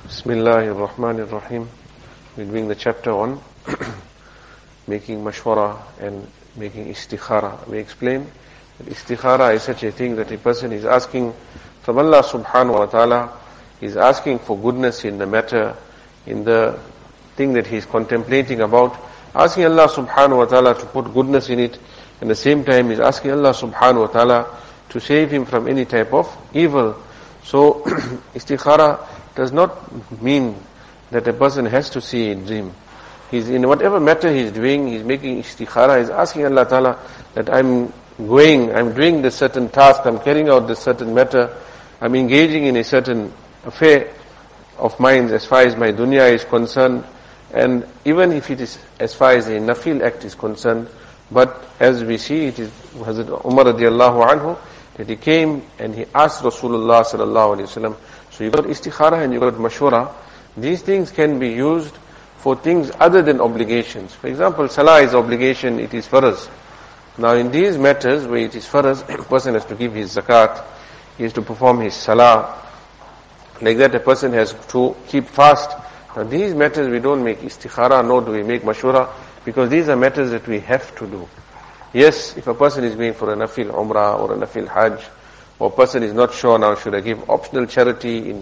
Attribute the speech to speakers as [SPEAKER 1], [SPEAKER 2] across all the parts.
[SPEAKER 1] Bismillahir Rahmanir Rahim. We're doing the chapter on making mashwara and making istikhara. We explained that istikhara is such a thing that a person is asking from Allah subhanahu wa ta'ala, is asking for goodness in the matter, in the thing that he is contemplating about, asking Allah subhanahu wa ta'ala to put goodness in it, and at the same time is asking Allah subhanahu wa ta'ala to save him from any type of evil. So istikhara does not mean that a person has to see a dream. He's in whatever matter he's doing, he's making istikhara, he's asking Allah Ta'ala that I'm doing this certain task, I'm carrying out this certain matter, I'm engaging in a certain affair of mine as far as my dunya is concerned, and even if it is as far as a nafil act is concerned, but as we see, it is Hazrat Umar radiallahu anhu, that he came and he asked Rasulullah sallallahu alayhi wa sallam. So you got istikhara and you got mashwara. These things can be used for things other than obligations. For example, salah is obligation, it is farz. Now in these matters where it is farz, a person has to give his zakat, he has to perform his salah. Like that a person has to keep fast. Now these matters we don't make istikhara, nor do we make mashwara, because these are matters that we have to do. Yes, if a person is going for a nafil umrah or a nafil hajj, or a person is not sure now, should I give optional charity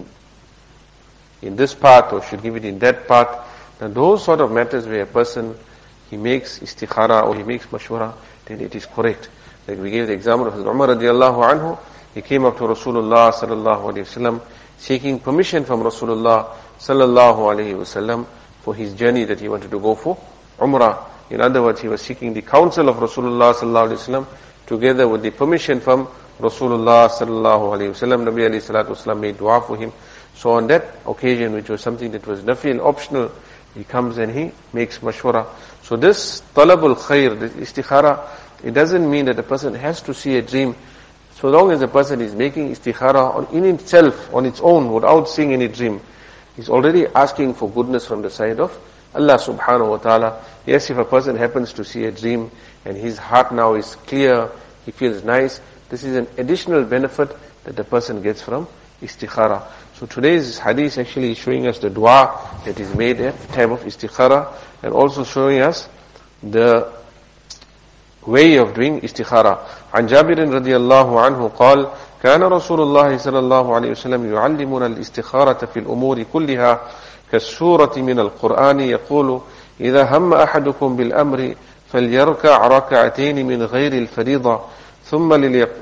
[SPEAKER 1] in this part or should give it in that part. Now those sort of matters where a person, he makes istikhara or he makes mashwara, then it is correct. Like we gave the example of Umar radiallahu anhu, he came up to Rasulullah sallallahu alayhi wasallam, seeking permission from Rasulullah sallallahu alayhi wasallam for his journey that he wanted to go for Umrah. In other words, he was seeking the counsel of Rasulullah sallallahu alayhi wasallam together with the permission from Rasulullah sallallahu alayhi wasallam. Nabi alayhi salatu wasallam made dua for him. So on that occasion, which was something that was nafil, optional, he comes and he makes mashwara. So this talabul khair, this istikhara, it doesn't mean that a person has to see a dream. So long as a person is making istikhara in itself, on its own, without seeing any dream, he's already asking for goodness from the side of Allah subhanahu wa ta'ala. Yes, if a person happens to see a dream and his heart now is clear, he feels nice, this is an additional benefit that the person gets from istikhara. So today's hadith actually is showing us the dua that is made at the time of istikhara, and also showing us the way of doing istikhara. عن جابر رضي الله عنه قال كان رسول الله صلى الله عليه وسلم يعلمنا الاستخارة في الأمور كلها كالسورة من القرآن يقول إذا هم أحدكم بالأمر فليركع ركعتين من غير الفريضة ثم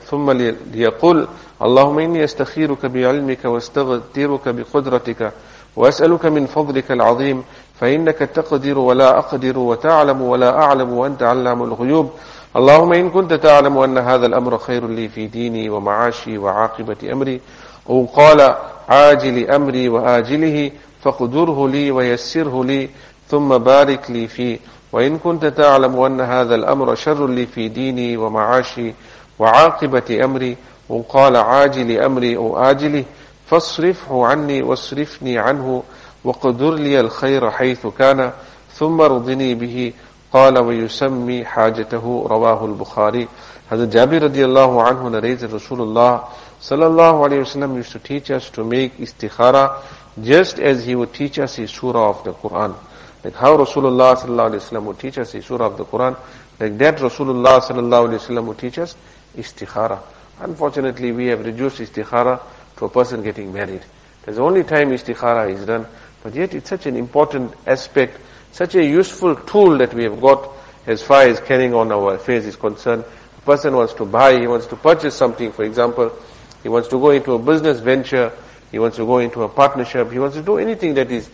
[SPEAKER 1] ليقول اللهم إني أستخيرك بعلمك واستغفرك بقدرتك وأسألك من فضلك العظيم فإنك تقدر ولا أقدر وتعلم ولا أعلم وأنت علام الغيوب اللهم إن كنت تعلم أن هذا الأمر خير لي في ديني ومعاشي وعاقبة أمري وقال عاجل أمري وآجله فاقدره لي ويسره لي ثم بارك لي فيه وإن كنت تعلم أن هذا الأمر شر لي في ديني ومعاشي وعاقبة أمري وقال عاجل أمري أو آجله فاصرفه عني واصرفني عنه وقدر لي الخير حيث كان ثم ارضني به قال ويسمي حاجته رواه البخاري. Hazrat Jabir radiallahu anhu narrates that Rasulullah sallallahu alayhi wasallam used to teach us to make istikhara just as he would teach us a surah of the Quran. Like how Rasulullah sallallahu alayhi wasallam would teach us a surah of the Quran, like that Rasulullah sallallahu alayhi wasallam would teach us istikhara. Unfortunately, we have reduced istikhara to a person getting married. That's the only time istikhara is done, but yet it's such an important aspect, such a useful tool that we have got as far as carrying on our affairs is concerned. A person wants to buy, he wants to purchase something, for example, he wants to go into a business venture, he wants to go into a partnership, he wants to do anything that is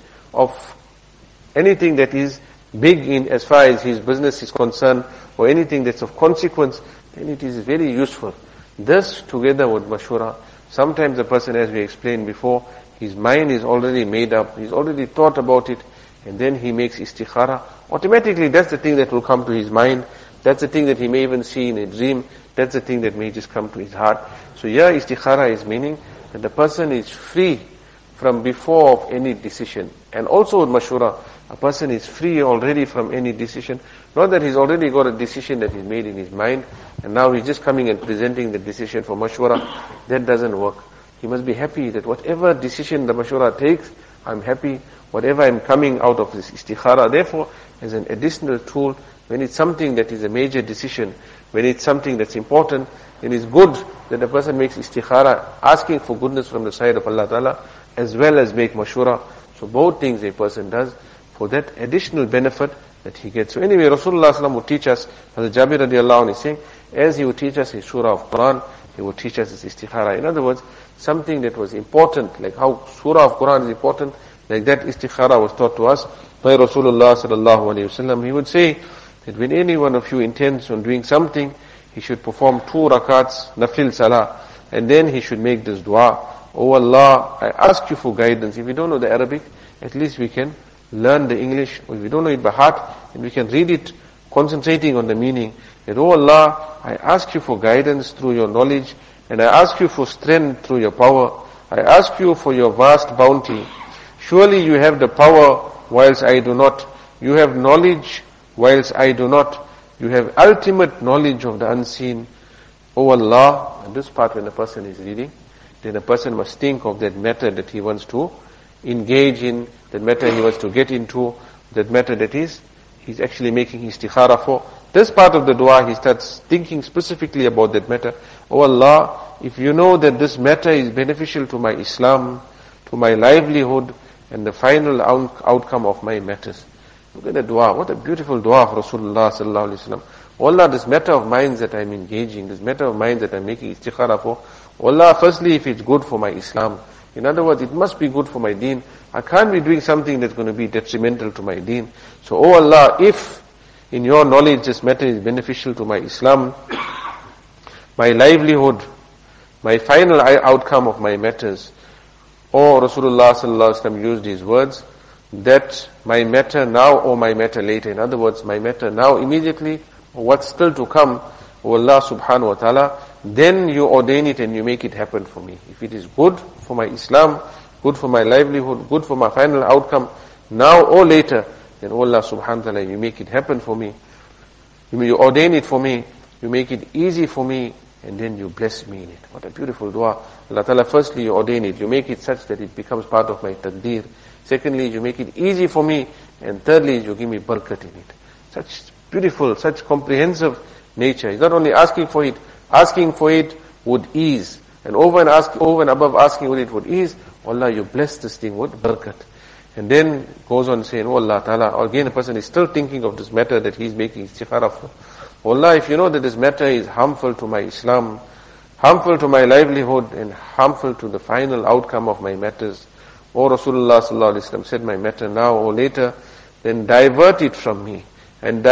[SPEAKER 1] big in as far as his business is concerned, or anything that's of consequence, then it is very useful. This together with mashwara, sometimes the person, as we explained before, his mind is already made up, he's already thought about it, and then he makes istikhara. Automatically that's the thing that will come to his mind, that's the thing that he may even see in a dream, that's the thing that may just come to his heart. So here istikhara is meaning that the person is free from before of any decision. And also with mashwara, a person is free already from any decision. Not that he's already got a decision that he's made in his mind, and now he's just coming and presenting the decision for mashwara. That doesn't work. He must be happy that whatever decision the mashwara takes, I'm happy, whatever I'm coming out of this istikhara. Therefore, as an additional tool, when it's something that is a major decision, when it's something that's important, then it's good that a person makes istikhara, asking for goodness from the side of Allah Ta'ala, as well as make mashura. So both things a person does for that additional benefit that he gets. So anyway, Rasulullah SAW would teach us, as Jabir radiallahu anhu is saying, as he would teach us his surah of Quran, he would teach us his istikhara. In other words, something that was important, like how surah of Quran is important, like that istikhara was taught to us by Rasulullah sallallahu alayhi wasallam. He would say that when any one of you intends on doing something, he should perform 2 rakats, nafil salah, and then he should make this dua. Oh Allah, I ask you for guidance. If we don't know the Arabic, at least we can learn the English, or if we don't know it by heart, and we can read it, concentrating on the meaning. That, oh Allah, I ask you for guidance through your knowledge, and I ask you for strength through your power. I ask you for your vast bounty. Surely you have the power, whilst I do not. You have knowledge, whilst I do not. You have ultimate knowledge of the unseen. Oh Allah, and this part when a person is reading, then a person must think of that matter that he wants to engage in, that matter he wants to get into, that matter that he's actually making istikhara for. This part of the dua, he starts thinking specifically about that matter. Oh Allah, if you know that this matter is beneficial to my Islam, to my livelihood, and the final outcome of my matters. Look at the dua. What a beautiful dua of Rasulullah sallallahu alaihi wasallam. Oh Allah, this matter of mine that I'm engaging, this matter of mine that I'm making istikhara for, oh Allah, firstly, if it's good for my Islam. In other words, it must be good for my deen. I can't be doing something that's going to be detrimental to my deen. So, oh Allah, if in your knowledge this matter is beneficial to my Islam, my livelihood, my final outcome of my matters, or Rasulullah sallallahu alaihi wasallam used these words, that my matter now or my matter later. In other words, my matter now immediately, or what's still to come, O Allah subhanahu wa ta'ala, then you ordain it and you make it happen for me. If it is good for my Islam, good for my livelihood, good for my final outcome, now or later, then O Allah subhanahu wa ta'ala, you make it happen for me. You ordain it for me, you make it easy for me, and then you bless me in it. What a beautiful dua. Allah Ta'ala, firstly you ordain it, you make it such that it becomes part of my taqdeer. Secondly, you make it easy for me, and thirdly, you give me barakat in it. Such beautiful, such comprehensive nature. He's not only asking for it would ease, and over and above asking for it would ease, Allah, you bless this thing with barakat. And then goes on saying, oh Allah Ta'ala, again a person is still thinking of this matter that he's making istikhara for. Allah, if you know that this matter is harmful to my Islam, harmful to my livelihood, and harmful to the final outcome of my matters, O Rasulullah sallallahu alaihi wasallam said, my matter now or later, then divert it from me, and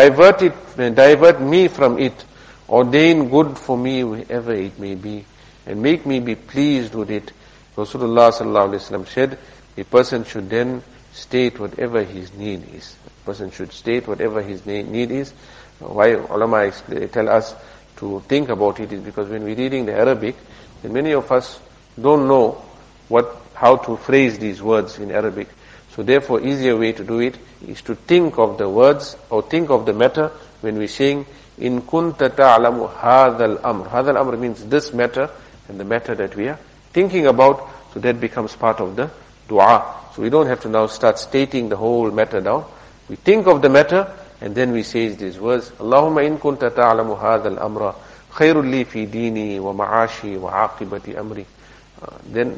[SPEAKER 1] divert me from it, ordain good for me wherever it may be, and make me be pleased with it. Rasulullah sallallahu alaihi wasallam said, a person should then state whatever his need is. A person should state whatever his need is. Why ulama tell us to think about it is because when we're reading the Arabic, then many of us don't know how to phrase these words in Arabic. So therefore, easier way to do it is to think of the words or think of the matter when we're saying, in kunta ta'lamu hadha al-amr. Hadha al-amr means this matter and the matter that we are thinking about. So that becomes part of the dua. So we don't have to now start stating the whole matter down. We think of the matter and then we say these words, Allahumma in kunta ta'lamu hadha al-amra khairul li fi dini wa ma'ashi wa aqibati amri. Then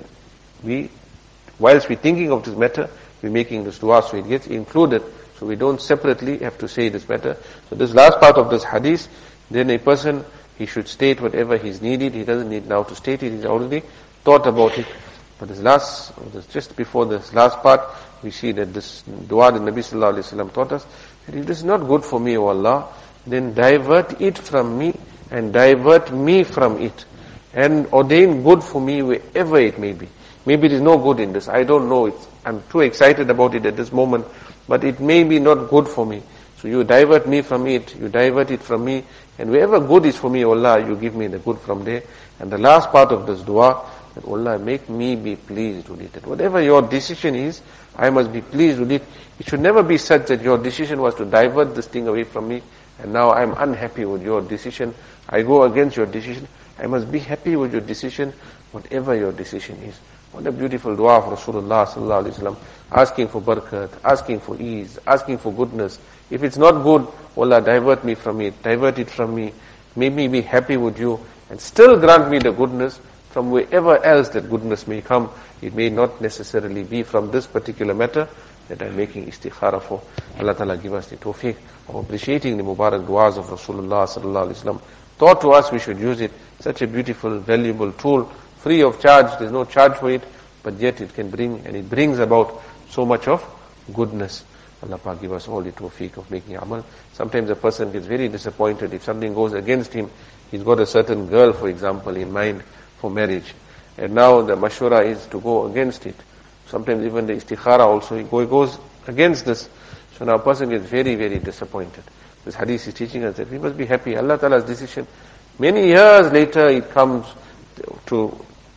[SPEAKER 1] whilst we're thinking of this matter, we're making this dua, so it gets included. So we don't separately have to say this matter. So this last part of this hadith, then a person, he should state whatever he's needed. He doesn't need now to state it. He's already thought about it. But just before this last part, we see that this dua that Nabi sallallahu alaihi wasallam taught us, that if this is not good for me, O Allah, then divert it from me and divert me from it and ordain good for me wherever it may be. Maybe there is no good in this. I don't know. I'm too excited about it at this moment, but it may be not good for me. So you divert me from it, you divert it from me, and wherever good is for me, Allah, you give me the good from there. And the last part of this dua, that Allah, make me be pleased with it. That whatever your decision is, I must be pleased with it. It should never be such that your decision was to divert this thing away from me, and now I'm unhappy with your decision. I go against your decision. I must be happy with your decision, whatever your decision is. What a beautiful dua of Rasulullah sallallahu alaihi wasallam. Asking for barakat, asking for ease, asking for goodness. If it's not good, Allah, divert me from it, divert it from me. Make me be happy with you, and still grant me the goodness from wherever else that goodness may come. It may not necessarily be from this particular matter that I'm making istikhara for. Allah Ta'ala give us the tawfiq of appreciating the Mubarak du'as of Rasulullah sallallahu alaihi wasallam. Taught to us, we should use it. Such a beautiful, valuable tool, free of charge. There's no charge for it, but yet it can bring, and it brings about so much of goodness. Allah Ta'ala give us all the tawfiq of making amal. Sometimes a person gets very disappointed if something goes against him. He's got a certain girl, for example, in mind for marriage, and now the mashwara is to go against it. Sometimes even the istikhara also, it goes against this. So now a person gets very, very disappointed. This hadith is teaching us that we must be happy. Allah Ta'ala's decision. Many years later it comes the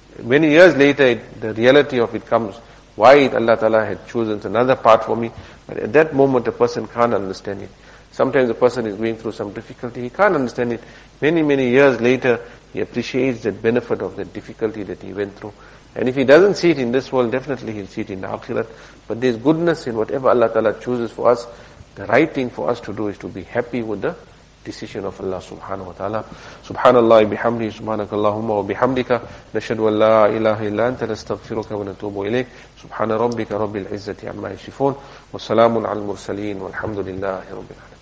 [SPEAKER 1] reality of it comes. Why Allah Ta'ala had chosen another part for me. But at that moment a person can't understand it. Sometimes a person is going through some difficulty, he can't understand it. Many, many years later, he appreciates the benefit of the difficulty that he went through. And if he doesn't see it in this world, definitely he'll see it in the akhirat. But there's goodness in whatever Allah Ta'ala chooses for us. The right thing for us to do is to be happy with the decision of Allah subhanahu wa ta'ala. Subhanallah bihamdihi, subhanakallahumma wa bihamdika, nashhadu an la ilaha illa anta, nastaghfiruka wa natubu ilayk. Subhana rabbika rabbil izzati amma yasifun, wa salamun al mursaleen, walhamdulillahi rabbil alamin.